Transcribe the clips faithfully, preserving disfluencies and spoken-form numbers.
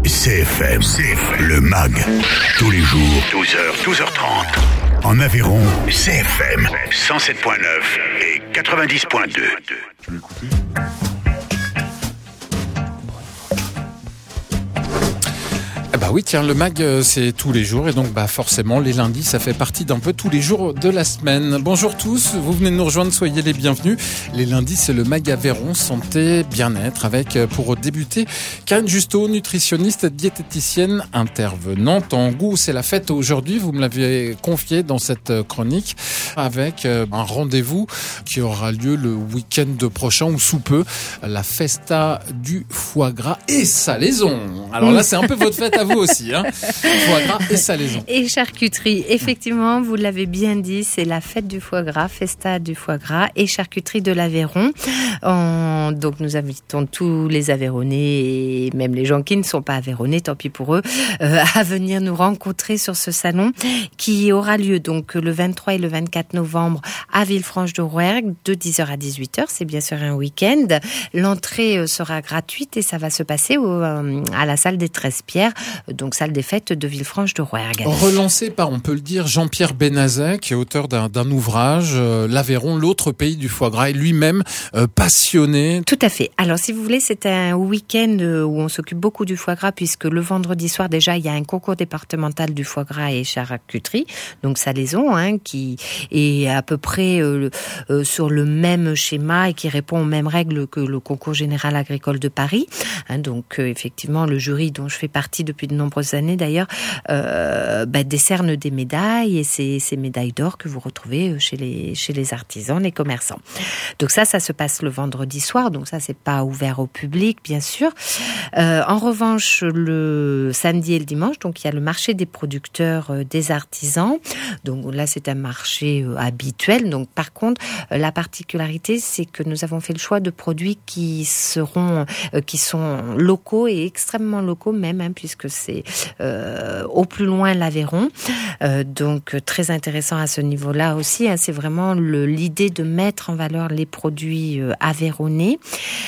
C F M, C F M, le M A G, tous les jours, douze heures, douze heures trente. En Aveyron, C F M, cent sept virgule neuf et quatre-vingt-dix virgule deux. Tu veux écouter ? Bah oui, tiens, le M A G, c'est tous les jours et donc bah forcément les lundis, ça fait partie d'un peu tous les jours de la semaine. Bonjour tous, vous venez de nous rejoindre, soyez les bienvenus. Les lundis, c'est le M A G Aveyron Santé Bien-être avec, pour débuter, Karine Justeau, nutritionniste, diététicienne, intervenante en goût. C'est la fête aujourd'hui, vous me l'avez confié dans cette chronique, avec un rendez-vous qui aura lieu le week-end prochain ou sous peu, la Festa du foie gras et salaison. Alors là, c'est un peu votre fête à vous aussi, hein. Foie gras et salaison. Et charcuterie. Effectivement, vous l'avez bien dit, c'est la fête du foie gras, Festa du foie gras et charcuterie de l'Aveyron. On... Donc, nous invitons tous les Aveyronnais et même les gens qui ne sont pas Aveyronnais, tant pis pour eux, euh, à venir nous rencontrer sur ce salon qui aura lieu donc le vingt-trois et le vingt-quatre novembre à Villefranche-de-Rouergue de dix heures à dix-huit heures. C'est bien sûr un week-end. L'entrée sera gratuite et ça va se passer au, euh, à la salle des treize-Pierres, donc salle des fêtes de Villefranche-de-Rouergue. Relancé par, on peut le dire, Jean-Pierre Benazet, qui est auteur d'un, d'un ouvrage, euh, l'Aveyron, l'autre pays du foie gras, et lui-même euh, passionné. Tout à fait. Alors, si vous voulez, c'est un week-end où on s'occupe beaucoup du foie gras, puisque le vendredi soir, déjà, il y a un concours départemental du foie gras et charcuterie, donc salaison, hein, qui est à peu près euh, euh, sur le même schéma et qui répond aux mêmes règles que le concours général agricole de Paris. Hein, donc, euh, effectivement, le jury dont je fais partie depuis de nombreuses années d'ailleurs, euh, bah, décerne des médailles et c'est ces médailles d'or que vous retrouvez chez les, chez les artisans, les commerçants. Donc ça, ça se passe le vendredi soir, donc ça, c'est pas ouvert au public, bien sûr. Euh, en revanche, le samedi et le dimanche, donc il y a le marché des producteurs, euh, des artisans. Donc là, c'est un marché euh, habituel. Donc par contre, euh, la particularité, c'est que nous avons fait le choix de produits qui seront, euh, qui sont locaux et extrêmement locaux même, hein, puisque c'est euh, au plus loin l'Aveyron. Euh, donc très intéressant à ce niveau-là aussi. Hein, c'est vraiment le, l'idée de mettre en valeur les produits euh, aveyronnais.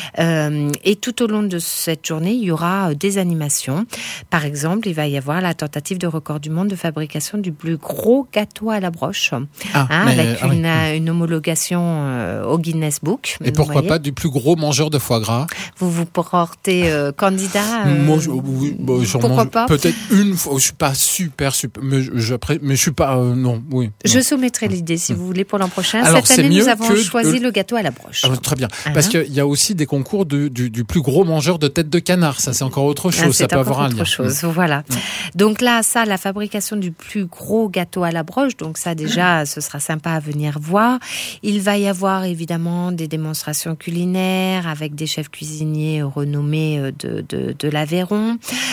Euh, et tout au long de cette journée, il y aura euh, des animations. Par exemple, il va y avoir la tentative de record du monde de fabrication du plus gros gâteau à la broche, ah, hein, mais, avec ah, une, oui. une homologation euh, au Guinness Book. Et pourquoi pas du plus gros mangeur de foie gras? Vous vous portez euh, candidat euh, Moi, je, oui, bah, j'en pourquoi mange pas peut-être une fois. Je suis pas super, super, mais je, je, mais je suis pas, euh, non, oui. Non. Je soumettrai l'idée, si vous voulez, pour l'an prochain. Alors, cette année, nous avons que, choisi euh, le gâteau à la broche. Ah, très bien. Hein? Parce qu'il y a aussi des concours de, du, du plus gros mangeur de tête de canard. Ça, c'est encore autre chose. Ah, ça peut avoir un lien. C'est autre chose. Mmh. Voilà. Mmh. Donc là, ça, la fabrication du plus gros gâteau à la broche. Donc ça, déjà, mmh. ce sera sympa à venir voir. Il va y avoir évidemment des démonstrations culinaires avec des chefs cuisiniers renommés de, de, de l'Aveyron.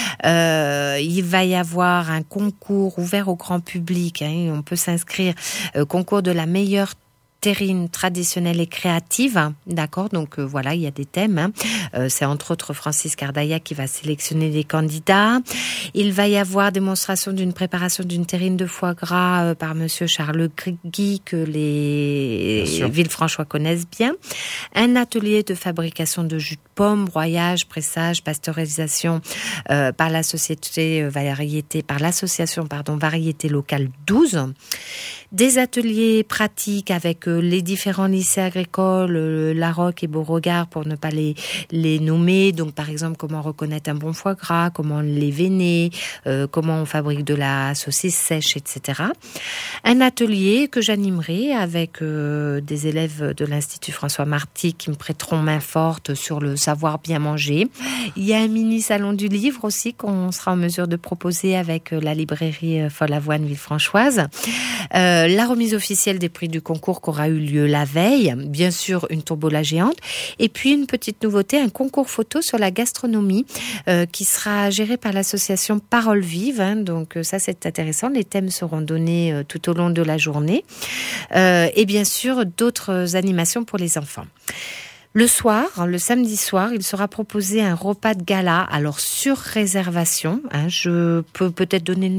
Euh, il va y avoir un concours ouvert au grand public. Hein, on peut s'inscrire. Euh, concours de la meilleure terrine traditionnelle et créative, d'accord, donc euh, voilà, il y a des thèmes, hein. euh, c'est entre autres Francis Cardaya qui va sélectionner les candidats. Il va y avoir démonstration d'une préparation d'une terrine de foie gras euh, par monsieur Charles Guy, que les Villefranchois connaissent bien. Un atelier de fabrication de jus de pomme, broyage, pressage, pasteurisation euh, par la société euh, variété, par l'association pardon variété locale douze. Des ateliers pratiques avec euh, les différents lycées agricoles, euh, Larocque et Beauregard pour ne pas les, les nommer. Donc par exemple, comment reconnaître un bon foie gras, comment les véner, euh, comment on fabrique de la saucisse sèche, et cetera. Un atelier que j'animerai avec euh, des élèves de l'Institut François Marty qui me prêteront main forte sur le savoir bien manger. Il y a un mini salon du livre aussi qu'on sera en mesure de proposer avec euh, la librairie euh, Follavoine Villefranchoise. Euh, la remise officielle des prix du concours qui aura eu lieu la veille, bien sûr une tombola géante, et puis une petite nouveauté, un concours photo sur la gastronomie euh, qui sera géré par l'association Parole Vive, hein, donc ça c'est intéressant, les thèmes seront donnés euh, tout au long de la journée, euh, et bien sûr d'autres animations pour les enfants. Le soir, le samedi soir, il sera proposé un repas de gala, alors sur réservation, hein, je peux peut-être donner le numéro ?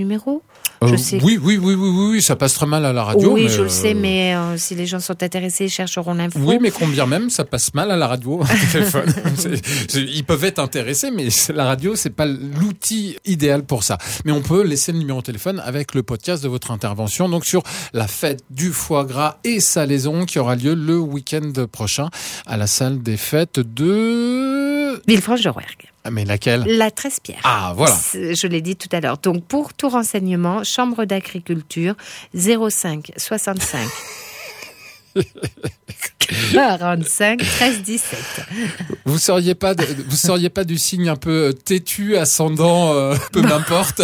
Euh, je sais. Oui, oui, oui, oui, oui, ça passe très mal à la radio. Oui, mais je le euh... sais, mais euh, si les gens sont intéressés, ils chercheront l'info. Oui, mais combien même, ça passe mal à la radio, au téléphone. c'est, c'est, ils peuvent être intéressés, mais la radio, c'est pas l'outil idéal pour ça. Mais on peut laisser le numéro de téléphone avec le podcast de votre intervention, donc sur la fête du foie gras et salaison qui aura lieu le week-end prochain à la salle des fêtes de... Villefranche-de-Rouergue. Ah, mais laquelle? La Trespierre. Ah, voilà. Je l'ai dit tout à l'heure. Donc, pour tout renseignement, Chambre d'agriculture, zéro cinq soixante-cinq quarante-cinq treize dix-sept. Vous seriez pas, de, vous seriez pas du signe un peu têtu, ascendant, euh, peu non. m'importe.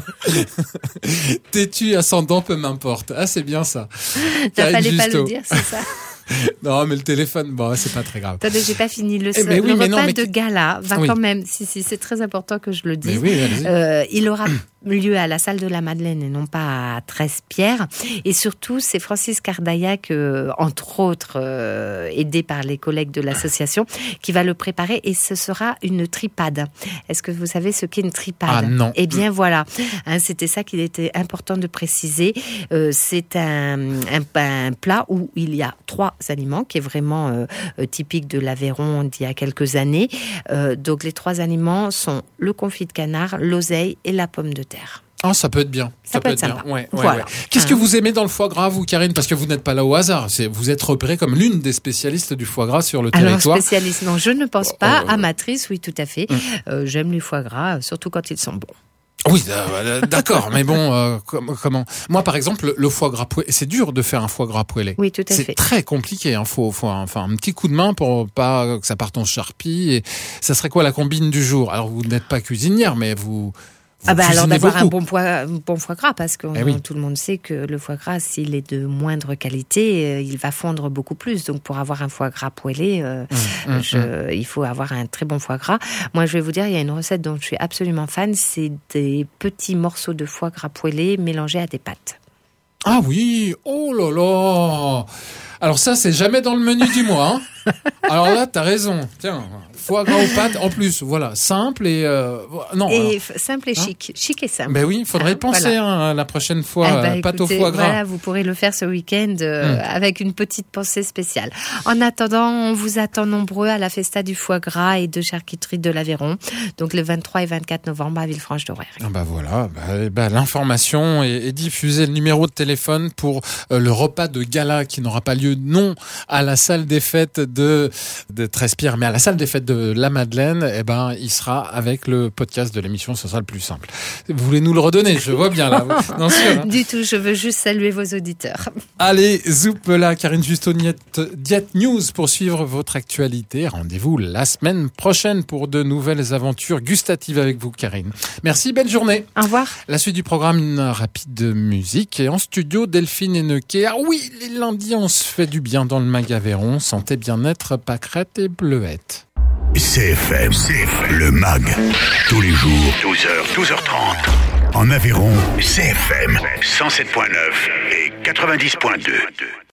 Têtu, ascendant, peu m'importe. Ah, c'est bien ça. T'as fallait pas le dire, c'est ça. Non, mais le téléphone, bon, c'est pas très grave. Attendez, j'ai pas fini. Le, eh mais oui, le mais repas non, mais... de gala va oui. quand même, si, si, c'est très important que je le dise. Mais oui, allez-y. Euh, il aura lieu à la salle de la Madeleine et non pas à Trespierre. Et surtout, c'est Francis Cardaillac, euh, entre autres, euh, aidé par les collègues de l'association, qui va le préparer et ce sera une tripade. Est-ce que vous savez ce qu'est une tripade? Ah non. Eh bien voilà, hein, c'était ça qu'il était important de préciser. Euh, c'est un, un, un plat où il y a trois aliments, qui est vraiment euh, typique de l'Aveyron d'il y a quelques années. Euh, donc les trois aliments sont le confit de canard, l'oseille et la pomme de terre. Ah, oh, ça peut être bien. Ça, ça peut être, être sympa. bien. Ouais, ouais, voilà. ouais. Qu'est-ce que vous aimez dans le foie gras, vous, Karine? Parce que vous n'êtes pas là au hasard. C'est, vous êtes repérée comme l'une des spécialistes du foie gras sur le Alors, territoire. Alors, spécialiste, non, je ne pense pas. Euh, Amatrice, oui, tout à fait. Hum. Euh, j'aime les foie gras, surtout quand ils sont bons. Oui, euh, d'accord, mais bon, euh, comment? Moi, par exemple, le foie gras poêlé, c'est dur de faire un foie gras poêlé. Oui, tout à c'est fait. C'est très compliqué. Hein. Faut, faut, enfin, un petit coup de main pour pas que ça parte en charpie. Et ça serait quoi la combine du jour? Alors, vous n'êtes pas cuisinière, mais vous. Vous ah bah alors d'avoir beaucoup. un bon foie, un bon foie gras, parce que eh oui. tout le monde sait que le foie gras, s'il est de moindre qualité, il va fondre beaucoup plus. Donc pour avoir un foie gras poêlé, euh, mmh, je, mmh. il faut avoir un très bon foie gras. Moi, je vais vous dire, il y a une recette dont je suis absolument fan, c'est des petits morceaux de foie gras poêlé mélangés à des pâtes. Ah oui, oh là là. Alors ça, c'est jamais dans le menu du mois. Hein. Alors là, t'as raison. Tiens, foie gras aux pâtes, en plus, voilà, simple et euh, non. Et alors, simple et chic, hein chic et simple. Ben oui, il faudrait hein, penser voilà. hein, la prochaine fois, eh ben, euh, pâte écoutez, au foie gras. Voilà, vous pourrez le faire ce week-end euh, mmh. avec une petite pensée spéciale. En attendant, on vous attend nombreux à la Festa du foie gras et de charcuterie de l'Aveyron, donc le vingt-trois et vingt-quatre novembre à Villefranche-de-Rouergue. Ah bah voilà, bah, bah, l'information est, est diffusée, le numéro de téléphone pour euh, le repas de gala qui n'aura pas lieu non à la salle des fêtes de de Trespierre, mais à la salle des fêtes de la Madeleine. Eh ben, il sera avec le podcast de l'émission, ce sera le plus simple. Vous voulez nous le redonner? Je vois bien là. Non, sûr, hein. Du tout, je veux juste saluer vos auditeurs. Allez, zoup là, Karine Justo, Diète News pour suivre votre actualité. Rendez-vous la semaine prochaine pour de nouvelles aventures gustatives avec vous, Karine. Merci, belle journée. Au revoir. La suite du programme, une rapide musique. Et en studio, Delphine et Neuquet. Ah oui, les lundis, on se fait du bien dans le Mag Aveyron. Santé, bien-être, pâquerette et bleuette. C F M, C F M, le Mag, tous les jours, douze heures, douze heures trente. En Aveyron, C F M, cent sept point neuf et quatre-vingt-dix point deux.